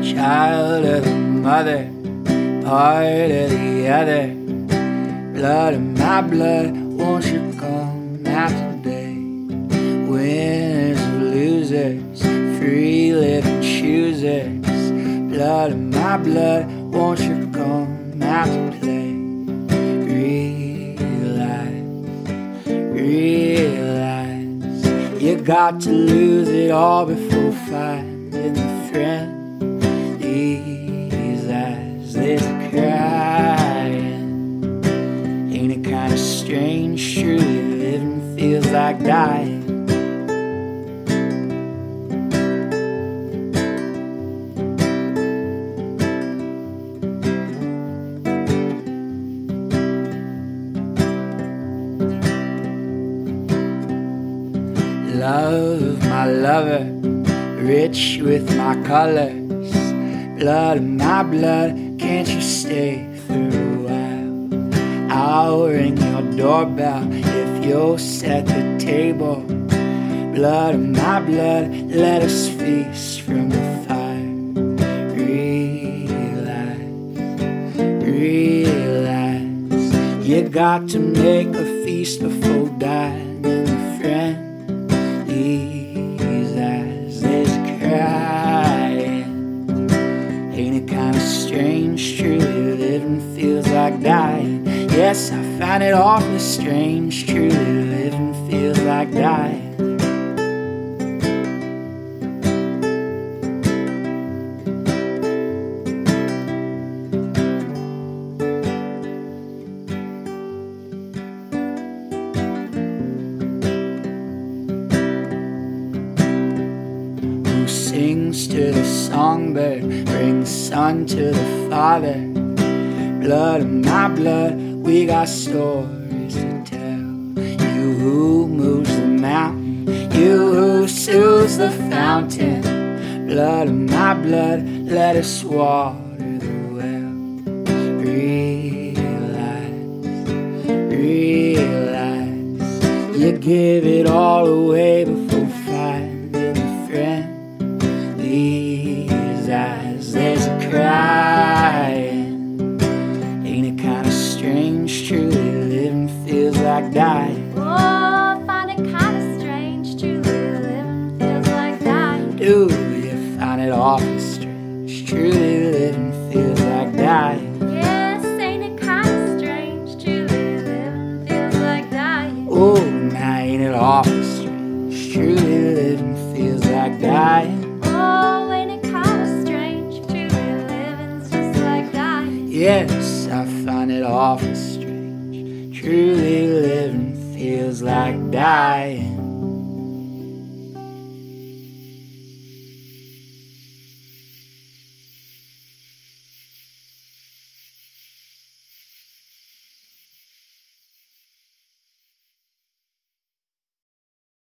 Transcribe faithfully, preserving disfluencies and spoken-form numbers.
child of the mother, part of the other. Blood of my blood, won't you come out today? Winners and losers, free living choosers. Blood of my blood, won't you come out to play? Realize, realize, you got to lose it all before finding a friend. These eyes, there's a crying. Ain't it kind of strange? Truly living feels like dying. Love of my lover, rich with my colors. Blood of my blood, can't you stay for a while? I'll ring your doorbell if you'll set the table. Blood of my blood, let us feast from the fire. Realize, realize, you got to make a feast before dying, and a friend. These eyes, there's crying. Ain't it kind of strange? Truly living feels like dying. Yes, I find it awfully strange. Truly living feels like dying. Sings to the songbird, brings sun to the father. Blood of my blood, we got stories to tell. You who moves the mountain, you who soothes the fountain. Blood of my blood, let us water the well. Realize, realize, you give it all away before finding a friend. These eyes, there's a crying. Ain't it kind of strange? Truly living feels like dying. Oh, I find it kind of strange. Truly living feels like dying. Do you find it awfully strange? Truly living feels like dying. Yes, ain't it kind of strange? Truly living feels like dying. Oh, now ain't it awfully strange? Truly living feels like dying. Oh, ain't it kind of strange? Truly living's just like dying. Yes, I find it awful strange. Truly living feels like dying.